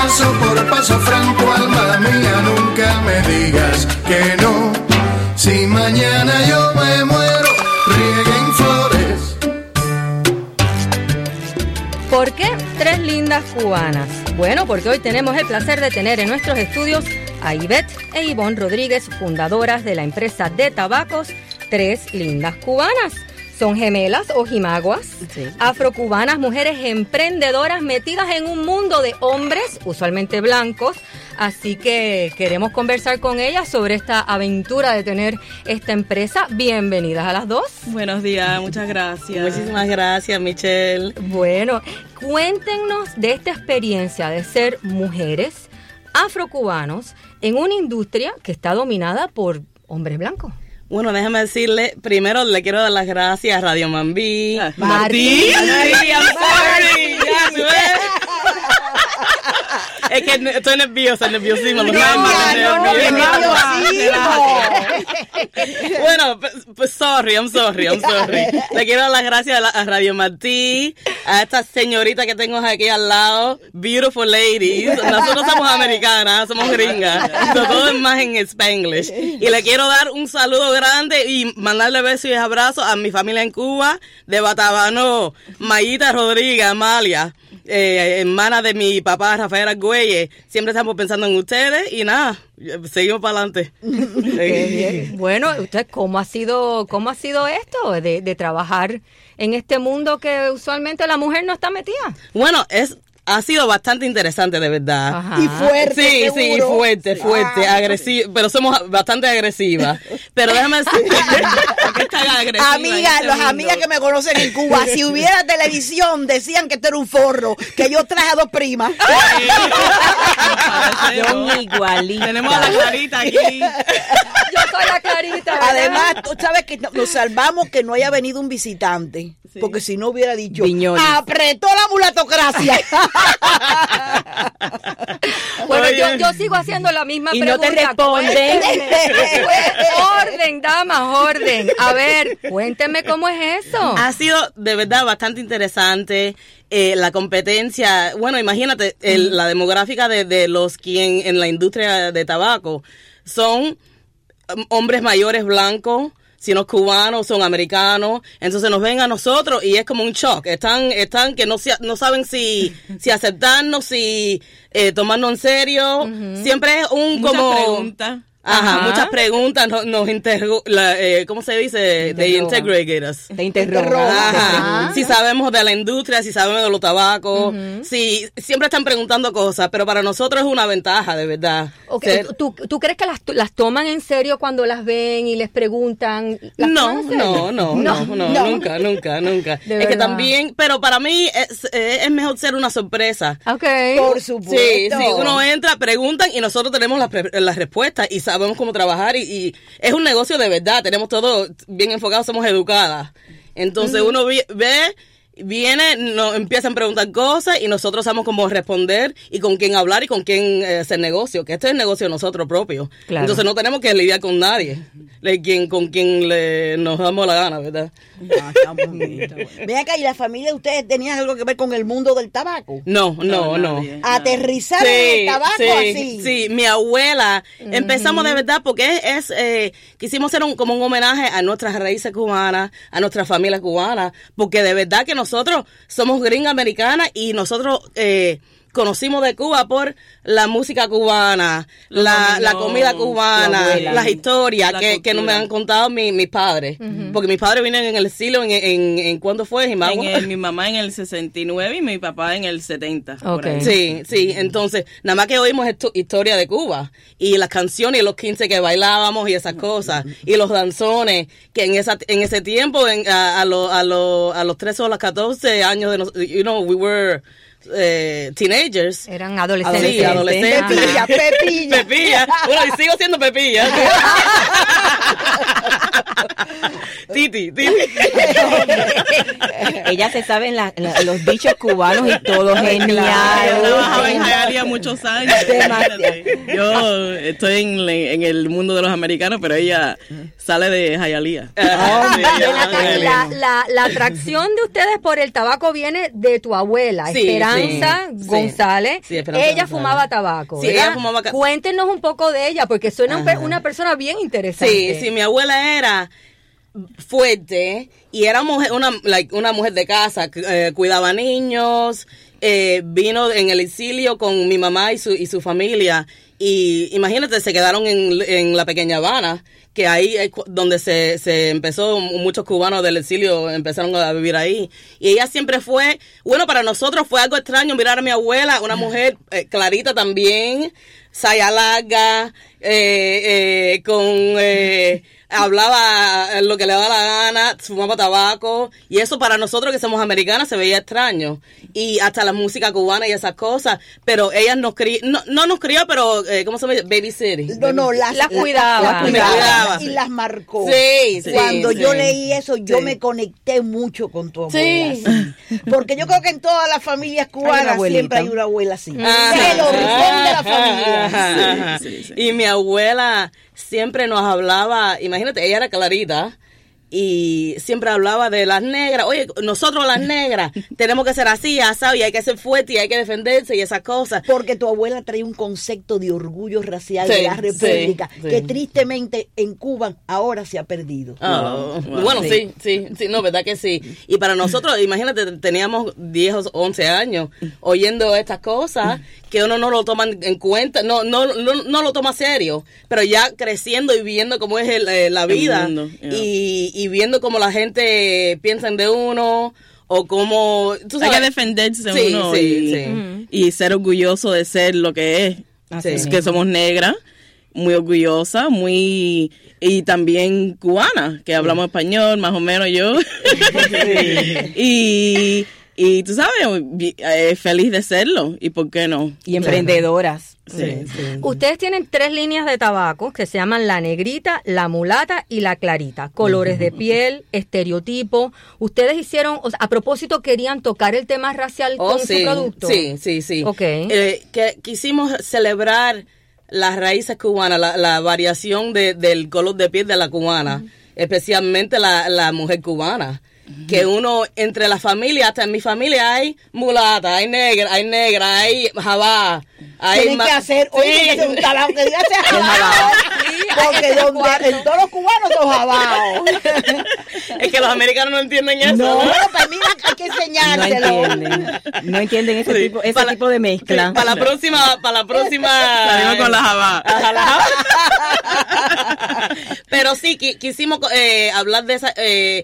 paso por paso, franco, alma mía, nunca me digas que no. Si mañana yo me muero, rieguen flores. ¿Por qué tres lindas cubanas? Bueno, porque hoy tenemos el placer de tener en nuestros estudios a Ivette e Ivonne Rodríguez, fundadoras de la empresa de tabacos Tres Lindas Cubanas. Son gemelas o jimaguas, sí, afrocubanas, mujeres emprendedoras metidas en un mundo de hombres, usualmente blancos. Así que queremos conversar con ellas sobre esta aventura de tener esta empresa. Bienvenidas a las dos. Buenos días, muchas gracias. Muchísimas gracias, Michelle. Bueno, cuéntenos de esta experiencia de ser mujeres afrocubanos en una industria que está dominada por hombres blancos. Bueno, déjame decirle, primero le quiero dar las gracias a Radio Mambí. Martín. I'm sorry. Es que estoy nerviosísima. Bueno, pues sorry. Le quiero dar las gracias a Radio Martí, a esta señorita que tengo aquí al lado, beautiful ladies. Nosotros somos americanas, somos gringas, todo es más en Spanglish. Y le quiero dar un saludo grande y mandarle besos y abrazos a mi familia en Cuba, de Batabano, Mayita Rodríguez, Amalia, hermana de mi papá Rafael Argüelles. Siempre estamos pensando en ustedes y nada, seguimos para adelante. Bueno, ¿usted cómo ha sido esto de trabajar en este mundo que usualmente la mujer no está metida? Bueno, ha sido bastante interesante, de verdad. Ajá. Y fuerte. Sí, fuerte, agresiva, pero somos bastante agresivas. Pero déjame decir, ¿qué tan agresiva? Amigas, las amigas que me conocen en Cuba, si hubiera televisión, decían que esto era un forro, que yo traje a dos primas. Son igualitas. Tenemos a la Clarita aquí. Yo soy la Clarita, ¿verdad? Además, tú sabes que nos salvamos que no haya venido un visitante, sí, porque si no hubiera dicho, Viñones. Apretó la mulatocracia. Bueno, yo sigo haciendo la misma y pregunta. No te responden. Orden, damas, orden. A ver, cuénteme cómo es eso. Ha sido de verdad bastante interesante. La competencia, bueno, imagínate, la demográfica de los quien en la industria de tabaco son hombres mayores blancos. Si no es cubanos, son americanos, entonces nos ven a nosotros y es como un shock. Están que no saben si aceptarnos, si tomarnos en serio. Uh-huh. Siempre es muchas preguntas. Ajá, muchas preguntas nos ¿cómo se dice? They integrate us. Te interrogan. Ajá. Si sabemos de la industria, si sabemos de los tabacos, si siempre están preguntando cosas, pero para nosotros es una ventaja, de verdad. Okay. ¿Tú crees que las toman en serio cuando las ven y les preguntan? No, nunca. Es que también, pero para mí es mejor ser una sorpresa. Okay. Por supuesto. Sí, uno entra, preguntan y nosotros tenemos las respuestas y sabemos cómo trabajar y es un negocio de verdad, tenemos todo bien enfocado, somos educadas. Entonces uno viene, nos empiezan a preguntar cosas y nosotros sabemos cómo responder y con quién hablar y con quién hacer negocio, que este es el negocio de nosotros propios. Claro. Entonces no tenemos que lidiar con nadie, con quien nos damos la gana, ¿verdad? Está bonito. Ven acá, ¿y la familia de ustedes tenían algo que ver con el mundo del tabaco? No. Aterrizar en el tabaco así. Sí, mi abuela, empezamos de verdad porque quisimos hacer como un homenaje a nuestras raíces cubanas, a nuestra familia cubana, porque de verdad que nosotros somos gringa americana y nosotros conocimos de Cuba por la música cubana, la comida cubana, las historias que nos me han contado mis padres. Porque mis padres vienen en el exilio, en ¿cuándo fue? Mi mamá en el 69 y mi papá en el 70. Okay. Sí, entonces, nada más que oímos historia de Cuba y las canciones y los 15 que bailábamos y esas cosas, y los danzones, que en ese tiempo, a los 13 o los 14 años, we were teenagers. Eran adolescentes. Sí, adolescentes. Pepilla. Bueno, y sigo siendo Pepilla. Titi. Ella se sabe los dichos cubanos y todo, genial. Yo trabajaba en Hialeah muchos años. Demasiado. Yo estoy en el mundo de los americanos, pero ella sale de Hialeah. La atracción de ustedes por el tabaco viene de tu abuela, Sí, Esperanza sí, González. sí, Esperanza ella González. fumaba tabaco. Sí, ¿verdad? ella fumaba Cuéntenos un poco de ella, porque suena una persona bien interesante. Sí, mi abuela era fuerte y era una mujer de casa, cuidaba niños, vino en el exilio con mi mamá y su familia, y imagínate, se quedaron en la pequeña Habana, que ahí es donde se empezó, muchos cubanos del exilio empezaron a vivir ahí, y ella siempre fue, bueno, para nosotros fue algo extraño mirar a mi abuela, una mujer clarita también, saya larga, hablaba lo que le daba la gana, fumaba tabaco, y eso para nosotros que somos americanas se veía extraño, y hasta la música cubana y esas cosas, pero ella nos crió, no nos crió, pero ¿cómo se llama? Babysitting. No, las cuidaba. las Cuidaba. y las marcó. Sí, Cuando yo sí. leí eso, yo Sí. me conecté mucho con tu abuela. Sí. Sí. Porque yo creo que en todas las familias cubanas abuelita. siempre hay una abuela así. Ajá. Es el horizonte de la familia. Ajá. Sí. Y mi abuela siempre nos hablaba, imagínate, ella era clarita y siempre hablaba de las negras. Oye, nosotros las negras tenemos que ser así, asado, y hay que ser fuerte y hay que defenderse y esas cosas. Porque tu abuela traía un concepto de orgullo racial Sí, de la República sí, sí. que tristemente en Cuba ahora se ha perdido. Oh, Wow. bueno, Sí. sí, no, verdad que sí. Y para nosotros, imagínate, teníamos 10 o 11 años oyendo estas cosas que uno no lo toma en cuenta, no lo toma serio, pero ya creciendo y viendo cómo es la vida mundo, yeah. y viendo cómo la gente piensa de uno o cómo... ¿tú Hay sabes? que defenderse Sí, uno sí, y, sí. y ser orgulloso de ser lo que es. Sí. Es que somos negras, muy orgullosa, y también cubana, que hablamos español, más o menos yo. y tú sabes, feliz de serlo, y por qué no. Y emprendedoras. Sí. Ustedes tienen 3 líneas de tabaco que se llaman la negrita, la mulata y la clarita. Colores de piel, estereotipo. Ustedes hicieron, o sea, a propósito, querían tocar el tema racial con su producto. Sí. Ok. Que quisimos celebrar las raíces cubanas, la variación del color de piel de la cubana, especialmente la mujer cubana. Que uno, entre la familia, hasta en mi familia hay mulata, hay negra, hay jabá. Tienen que hacer, oye, tienen que hacer un talao que diga ese jabao. Porque donde en todos los cubanos son jabaos. Es que los americanos no entienden eso. No, ¿no? para mí hay que No enseñárselo. entienden ese Sí, tipo, ese para- tipo de mezcla. Sí, para la próxima. Salimos con la jabá. Ajá, la jabá. Pero sí, quisimos hablar de esa.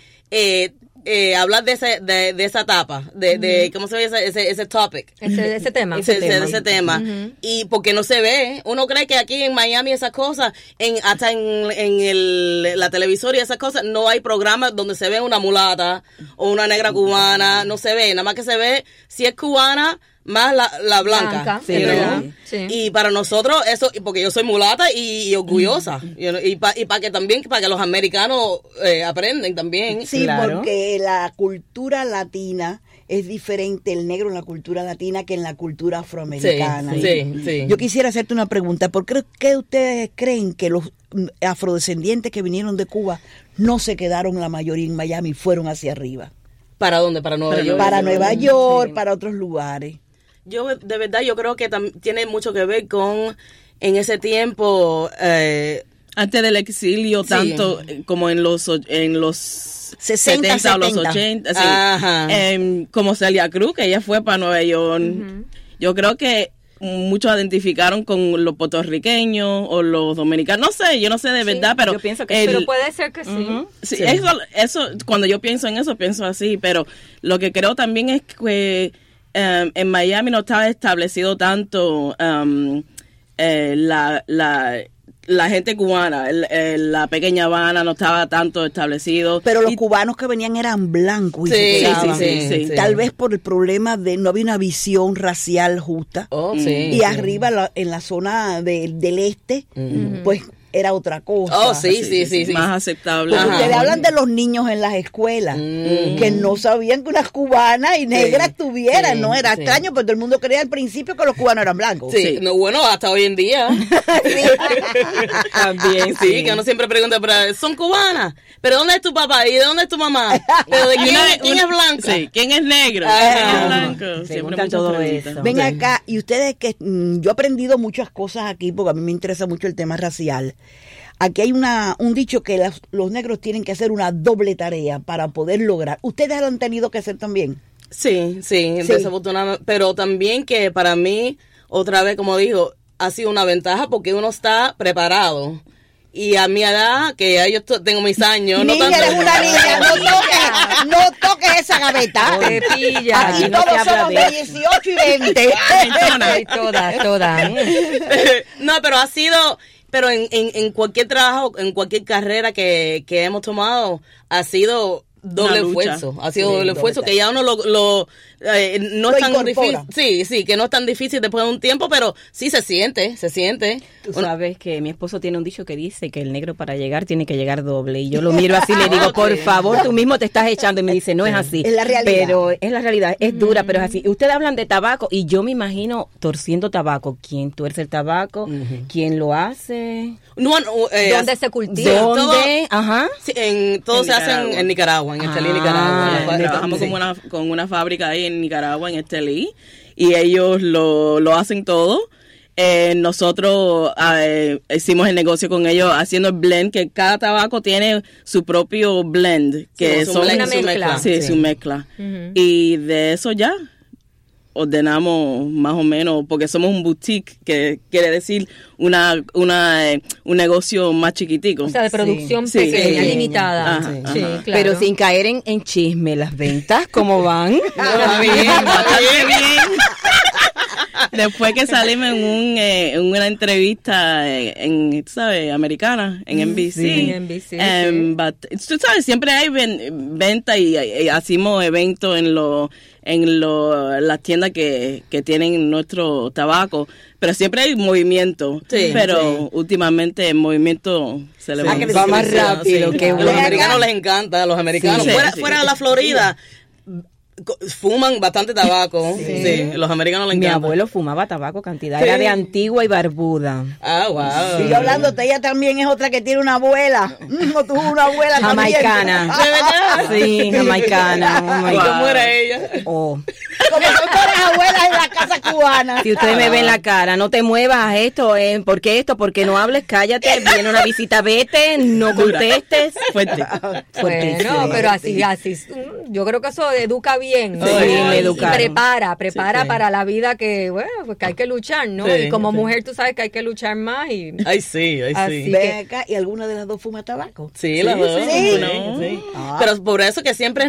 Hablar de esa etapa, de ¿cómo se ve ese topic? Ese tema. Ese tema. Y porque no se ve, uno cree que aquí en Miami esas cosas, hasta en la televisora y esas cosas, no hay programas donde se ve una mulata o una negra cubana, no se ve, nada más que se ve si es cubana más la blanca. Sí, you know? ¿verdad? Sí. Y para nosotros eso, porque yo soy mulata y orgullosa, you know, y para que los americanos aprenden también. Sí, Claro. porque la cultura latina es diferente, el negro en la cultura latina que en la cultura afroamericana. Sí. Yo quisiera hacerte una pregunta. ¿Por qué ustedes creen que los afrodescendientes que vinieron de Cuba no se quedaron la mayoría en Miami y fueron hacia arriba? ¿Para dónde? Para Nueva York. Para Nueva York, para otros lugares. Yo de verdad yo creo que tiene mucho que ver con en ese tiempo Antes del exilio, Sí. tanto como en los 60, 70 o los 70. 80, sí. Ajá. Como Celia Cruz, que ella fue para Nueva York. Yo creo que muchos identificaron con los puertorriqueños o los dominicanos. No sé, yo no sé de verdad, pero yo pienso que pero puede ser que sí. Ujú. Sí, Eso, cuando yo pienso en eso, pienso así, pero lo que creo también es que en Miami no estaba establecido tanto la gente cubana, la pequeña Habana no estaba tanto establecido. Pero los Y- cubanos que venían eran blancos y Sí, se quedaban. sí. Tal vez por el problema de no había una visión racial justa. Oh, sí. Y arriba en la zona del este, pues era otra cosa. Oh, sí. Más aceptable. Porque Ajá. ustedes hablan de los niños en las escuelas, que no sabían que unas cubanas y negras estuvieran, sí, ¿no? Era sí. extraño, pero todo el mundo creía al principio que los cubanos eran blancos. Sí, no, bueno, hasta hoy en día. También, Sí, que uno siempre pregunta, pero son cubanas. ¿Pero dónde es tu papá? ¿Y de dónde es tu mamá? ¿Pero de quién es blanca? Sí, ¿quién es negro? Ah. ¿Quién es blanco? Siempre Preguntan muchas todo preguntas. eso. Ven acá, y ustedes que yo he aprendido muchas cosas aquí, porque a mí me interesa mucho el tema racial. Aquí hay un dicho que los negros tienen que hacer una doble tarea para poder lograr. ¿Ustedes lo han tenido que hacer también? Sí, desafortunadamente. Pero también que para mí, otra vez, como digo, ha sido una ventaja porque uno está preparado. Y a mi edad, que ya yo tengo mis años, no Niña, tanto. eres una niña, no toques esa gaveta. Te pilla. Aquí no todos se habla somos de de 18 y 20. Sí, todas. No, pero ha sido, pero en cualquier trabajo, en cualquier carrera que hemos tomado, ha sido doble Una lucha. esfuerzo. Ha sido doble esfuerzo, que ya uno no Lo es tan incorpora. difícil. Sí, que no es tan difícil después de un tiempo, pero sí se siente. Tú sabes que mi esposo tiene un dicho que dice que el negro para llegar tiene que llegar doble. Y yo lo miro así y le digo, por favor, tú mismo te estás echando. Y me dice, no es así. Es la realidad. Pero es la realidad, es dura, pero es así. Ustedes hablan de tabaco y yo me imagino torciendo tabaco. ¿Quién tuerce el tabaco? ¿Quién lo hace? ¿Dónde se cultiva? ¿Dónde? Ajá. Sí, todo En se hace Nicaragua. en Nicaragua, en Estelí, Nicaragua. Trabajamos con una fábrica ahí en Nicaragua, en Estelí, y ellos lo hacen todo. Nosotros hicimos el negocio con ellos haciendo el blend, que cada tabaco tiene su propio blend, que su son blend, su mezcla. Sí, su mezcla. Y de eso ya ordenamos más o menos, porque somos un boutique, que quiere decir un negocio más chiquitico. O sea, de producción Sí, pequeña, pequeña. limitada. Ajá, Sí, ajá. claro. Pero sin caer en chisme, las ventas, ¿cómo van? Bastante bien. Después que salimos en una entrevista tú sabes, americana, en NBC. Sí, en NBC, sí. Tú sabes, siempre hay venta y hacemos eventos en las tiendas que tienen nuestro tabaco, pero siempre hay movimiento. Sí, pero últimamente el movimiento se le Va más rápido, qué A los bueno. americanos les encanta, a los americanos. Sí, fuera, sí. fuera de la Florida, fuman bastante tabaco. Sí, los americanos les Mi encanta. abuelo fumaba tabaco cantidad, era de Antigua y Barbuda. Ah, wow. Sigue hablándote, ella también es otra que tiene una abuela. No tuvo una abuela también. Jamaicana. ¿De verdad? Sí, jamaicana. Oh my ¿Y God. cómo era ella? Oh. Como son todas las abuelas en la casa cubana. Si ustedes me ven la cara, no te muevas porque no hables, cállate, viene una visita, vete, no contestes. Fuerte. Fuertísimo. Bueno, pero así, yo creo que eso educa bien. ¿no? Sí, me Y educaron. prepara Sí. para la vida que, bueno, pues que hay que luchar, ¿no? Sí, y como sí. mujer tú sabes que hay que luchar más y... Ay, sí, ay, Así. sí. Ven acá, ¿y alguna de las dos fuma tabaco? Sí, las dos. sí. Sí. Pero por eso que siempre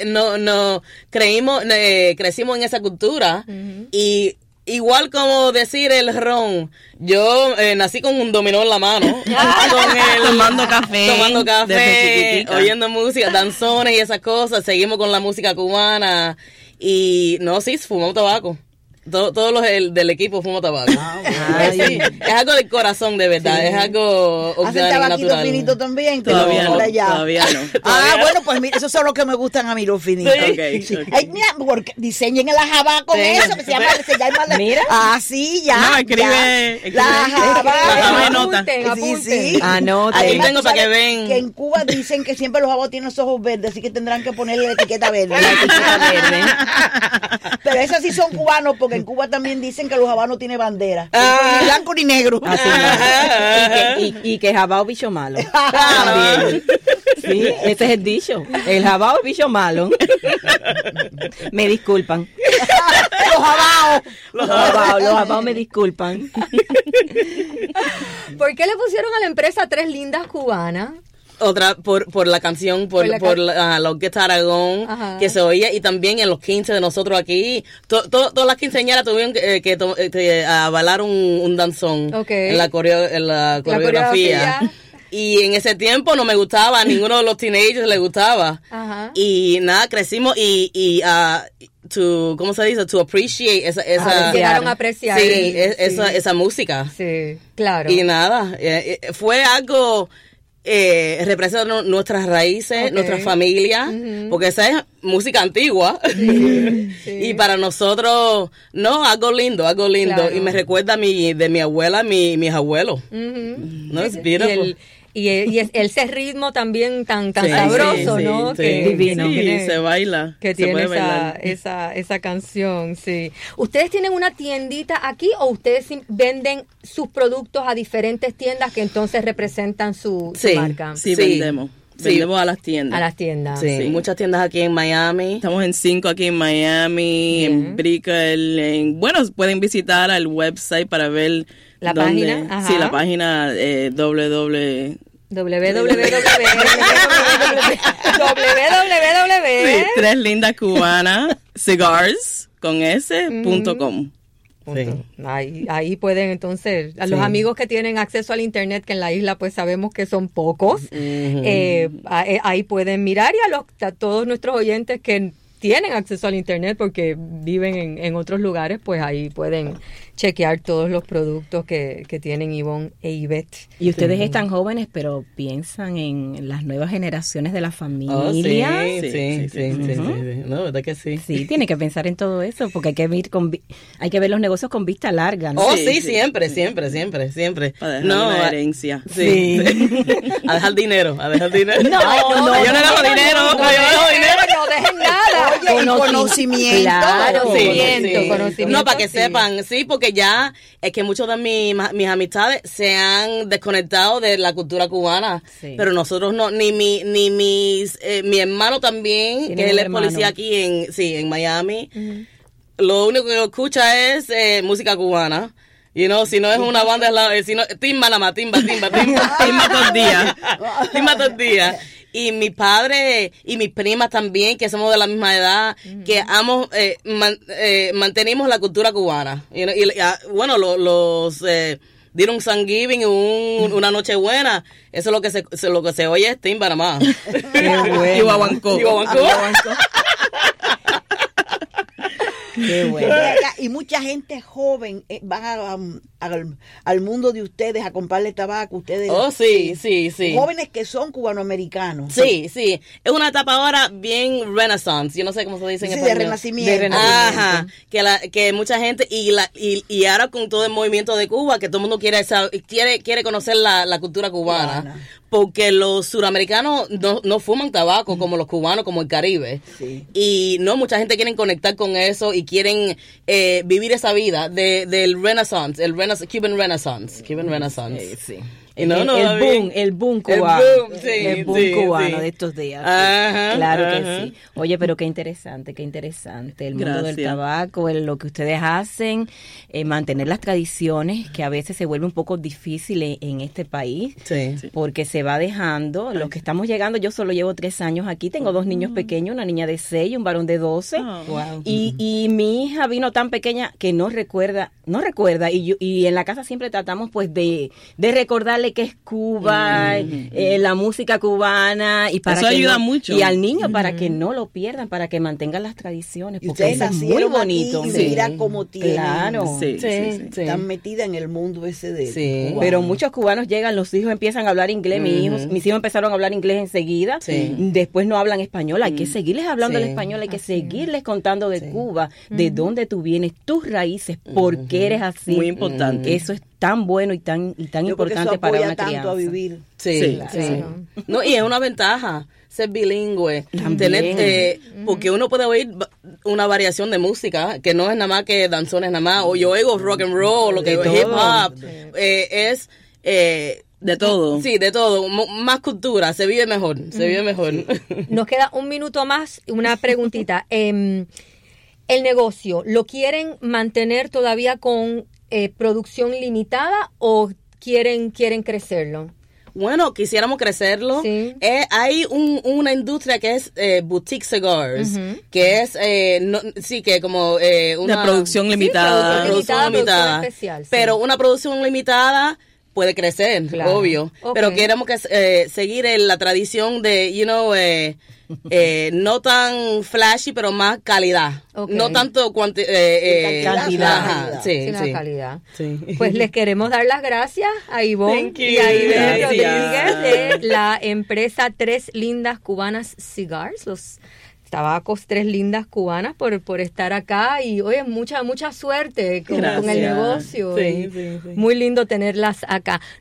crecimos en esa cultura. Y igual como decir el ron, yo nací con un dominó en la mano. Tomando café. Tomando desde café, chiquitica. oyendo música, danzones y esas cosas. Seguimos con la música cubana. Y no, sí, fumamos tabaco. Todos los del equipo fuman tabaco. Sí, es algo del corazón, de verdad. Es algo ¿Hacen orgánico, tabaquito natural. finito también? Todavía no, Por allá. todavía no. Bueno, pues mira, esos son los que me gustan a mí, los finitos. Sí. Ok. Ay, mira, porque diseñen el ajabá con eso, que se llama Mira. sí, ya. No, escribe La jabá. la jabá de nota. Apunten. Sí. Anoten. Aquí Además, tengo tú para que sabes ven. Que en Cuba dicen que siempre los jabos tienen los ojos verdes, así que tendrán que ponerle la etiqueta verde. La etiqueta verde. Pero esas sí son cubanos, porque en Cuba también dicen que los jabás no tienen bandera. Ni blanco ni negro. Así no. Y que jabao bicho malo. También. Sí, ese es el dicho. El jabao es bicho malo. Me disculpan. Los jabaos. Los jabaos me disculpan. ¿Por qué le pusieron a la empresa Tres Lindas Cubanas? Otra por la canción, por la Orquesta Aragón, Ajá. que se oía, y también en los 15 de nosotros aquí, todas las quinceañeras tuvieron que bailar un danzón Ok. en la coreografía. coreografía. Y en ese tiempo no me gustaba, a ninguno de los teenagers le gustaba. Ajá. Y nada, crecimos y ¿cómo se dice? To appreciate esa llegaron a apreciar. Sí, esa música. Sí, claro. Y nada, fue algo, representa nuestras raíces, nuestra familia, porque esa es música antigua. Sí. Y para nosotros, algo lindo. Claro. Y me recuerda de mi abuela, mis abuelos. No, es beautiful. Y ese ritmo también tan sabroso, ¿no? Sí, que divino. Sí, se baila. Que tiene esa canción, sí. ¿Ustedes tienen una tiendita aquí o ustedes venden sus productos a diferentes tiendas que entonces representan su marca? Sí, vendemos. Vendemos a las tiendas. A las tiendas. Sí, muchas tiendas aquí en Miami. Estamos en 5 aquí en Miami, en Brickell. Bueno, pueden visitar el website para ver la página. Ajá. Sí, la página www. Sí, 3 Lindas Cubanas Cigars con s.com. Sí. Ahí pueden entonces, a los amigos que tienen acceso al internet, que en la isla pues sabemos que son pocos, ahí pueden mirar, y a todos nuestros oyentes que tienen acceso al internet porque viven en otros lugares, pues ahí pueden chequear todos los productos que tienen Ivonne e Ivette. Y ustedes están jóvenes, pero piensan en las nuevas generaciones de la familia. Sí. No, ¿verdad que sí? Sí, tiene que pensar en todo eso, porque hay que ver los negocios con vista larga, ¿no? Siempre. A dejar una herencia. Sí. A dejar dinero. No, yo no dejo dinero. No dejen nada. Oye, conocimiento. Claro. Conocimiento. No, para que sepan, porque ya es que muchos de mis amistades se han desconectado de la cultura cubana, pero nosotros no, ni mi hermano también, que él es policía aquí en Miami, lo único que escucha es música cubana. Si no es una banda, timba nada más, timba todo el día. Y mi padre y mis primas también, que somos de la misma edad, que mantenemos la cultura cubana. Bueno, los dieron un Thanksgiving, una Nochebuena. Eso es lo que se oye es timba nada más. Qué bueno. Y guaguancó. Qué bueno. Y mucha gente joven van al mundo de ustedes a comprarle tabaco. Ustedes, sí. Jóvenes que son cubanoamericanos. Sí. Es una etapa ahora bien renaissance. Yo no sé cómo se dice en español. De renacimiento. Ajá. Que mucha gente, y ahora con todo el movimiento de Cuba, que todo el mundo quiere conocer la cultura cubana. Porque los suramericanos no fuman tabaco como los cubanos, como el Caribe. Sí. Y mucha gente quiere conectar con eso y quieren vivir esa vida del Renaissance, Cuban Renaissance. Sí. El boom cubano. El boom cubano de estos días. Ajá, claro que sí. Oye, pero qué interesante. El mundo del tabaco, lo que ustedes hacen, mantener las tradiciones, que a veces se vuelve un poco difícil en este país, porque se va dejando. Los que estamos llegando, yo solo llevo 3 años aquí, tengo 2 niños pequeños, una niña de 6 y un varón de 12. Wow. Y mi hija vino tan pequeña que no recuerda, y en la casa siempre tratamos pues de recordarle que es Cuba, la música cubana, y para eso que ayuda mucho. Y al niño para que no lo pierdan, para que mantengan las tradiciones, y porque eso es muy bonito. Y mira cómo tienen. Claro. Sí. Están metidas en el mundo ese de Cuba. Pero muchos cubanos llegan, los hijos empiezan a hablar inglés, mis hijos empezaron a hablar inglés enseguida, después no hablan español, hay que seguirles hablando el español, hay que seguirles contando de Cuba, de dónde tú vienes, tus raíces, por qué eres así. Muy importante. Eso es tan bueno y tan importante para una crianza. Tanto a vivir. Sí. No, y es una ventaja ser bilingüe, tener, porque uno puede oír una variación de música que no es nada más que danzones nada más, o yo oigo rock and roll, lo que hip hop, es de todo. Sí, de todo, más cultura, se vive mejor. Nos queda un minuto más, una preguntita. El negocio, ¿lo quieren mantener todavía con producción limitada o quieren crecerlo? Bueno, quisiéramos crecerlo. Sí. Hay una industria que es boutique cigars, que es, que como una producción limitada. Producción limitada especial, pero una producción limitada puede crecer, Claro. obvio. Okay. Pero queremos que seguir la tradición de, no tan flashy, pero más calidad. Okay. No tanto cantidad. Ajá, sí, la sí. calidad. Sí. Pues les queremos dar las gracias a Ivonne Thank you. y a Ivette Gracias. Rodríguez de la empresa Tres Lindas Cubanas Cigars, los tabacos Tres Lindas Cubanas, por estar acá y oye, mucha suerte con el Gracias. negocio. Sí, y sí, sí. Muy lindo tenerlas acá.